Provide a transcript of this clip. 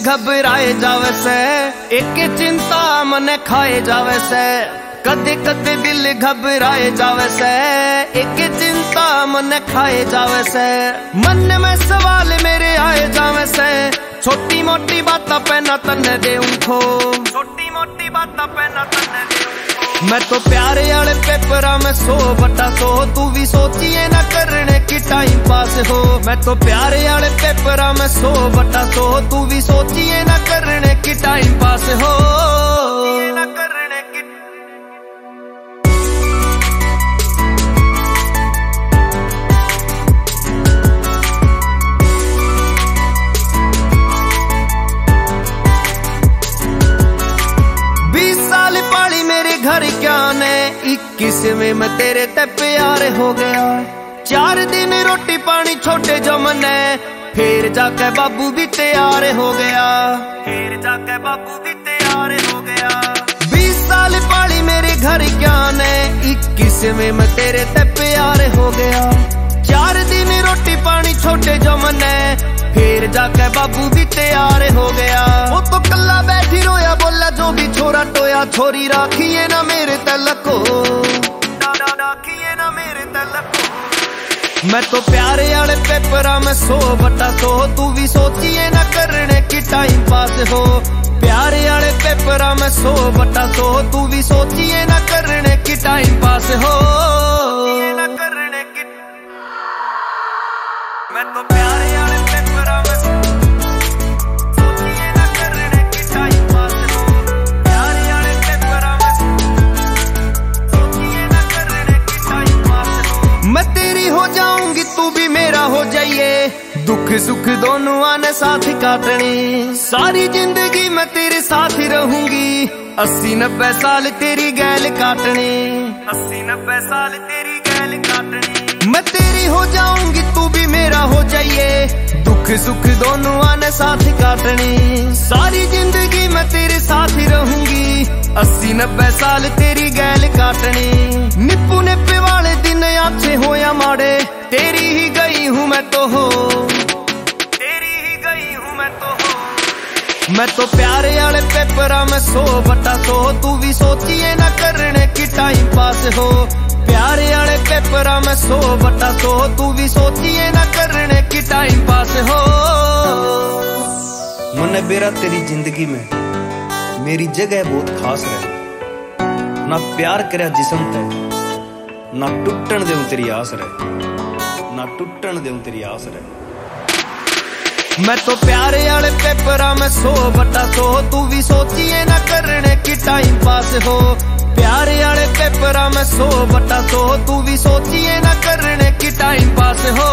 घबराए जावे से, एक चिंता मन खाए जावे से। कदे कदे दिल घबराए जावे से, एक चिंता मन खाए जावे से। मन में सवाल मेरे आए जावे से, छोटी मोटी बात पे न तन्ने दे उनको, छोटी मोटी बात पे न तन्ने दे उनको। मैं तो प्यारे वाले पेपरा में 100/100, तू भी सोचिए न करने की टाइम पास हो। मैं तो प्यारे वाले पेपरा में 100/100, तू भी सोचिए न करने की टाइम पास हो। घर क्या ने 21वें में तेरे ते प्यार हो गया। 4 दिन रोटी पानी छोटे जो मने, फिर जाके बाबू भी तैयार हो गया, फिर जाके बाबू भी तैयार हो गया। 20 साल पाली मेरे घर क्या ने 21वें में तेरे ते प्यार हो गया। 4 दिन रोटी पानी छोटे जो मने, फिर जाके बाबू भी तैयार हो गया। वो तो कल्ला बैठी रोया, बोला जो भी छोरा टोया, छोरी राखिए ना मेरे तलक को, राखिए ना मेरे तलक को। मैं तो प्यारे वाले पेपरा में 100/100, तू भी सोचिए ना करने की टाइम पास हो। प्यारे वाले पेपरा में 100/100, तू भी सोचिए ना करने की टाइम पास हो। मैं तो प्यारे वाले पेपरा में सोचिए ना करने की टाइम पास हो। प्यारे वाले पेपरा में सोचिए ना करने की टाइम पास हो। मैं तेरी हो जाऊंगी, तू भी मेरा हो जाइए, दुख सुख दोनों आने साथ काटने। सारी जिंदगी मैं तेरे साथ ही रहूंगी, 80-90 साल तेरी गैल काटने, 80-90 साल तेरी गैल काटने। मैं तेरी हो जाऊंगी, तू भी मेरा हो जाइए, दुख सुख दोनों आने साथ काटने। सारी जिंदगी मैं तेरे साथ ही रहूंगी, 80-90 साल तेरी गैल काटने। निप्पू निप्पे वाले दिन अच्छे हो या माड़े, तेरी ही गई हूँ मैं तो हो, तेरी ही गई हूँ मैं तो हो। मैं तो प्यारे वाले पेपरा में 100/100, तू भी सोचिए ना करने की टाइम पास हो। प्यारे वाले पेपरा में 100/100, तू भी सोचिए ना करने की टाइम पास हो। मने बेरा तेरी जिंदगी में मेरी जगह बहुत खास रहे। ना प्यार करया जिसम ते, ना टूटन देऊं तेरी आस रहे, ना टूटन देऊं तेरी आस रहे। मैं तो प्यारे वाले पेपरा में 100/100, तू भी सोचिए ना करने की टाइम पास हो। प्यारे वाले पेपरा में 100/100, तू भी सोचिए ना करने की टाइम पास हो।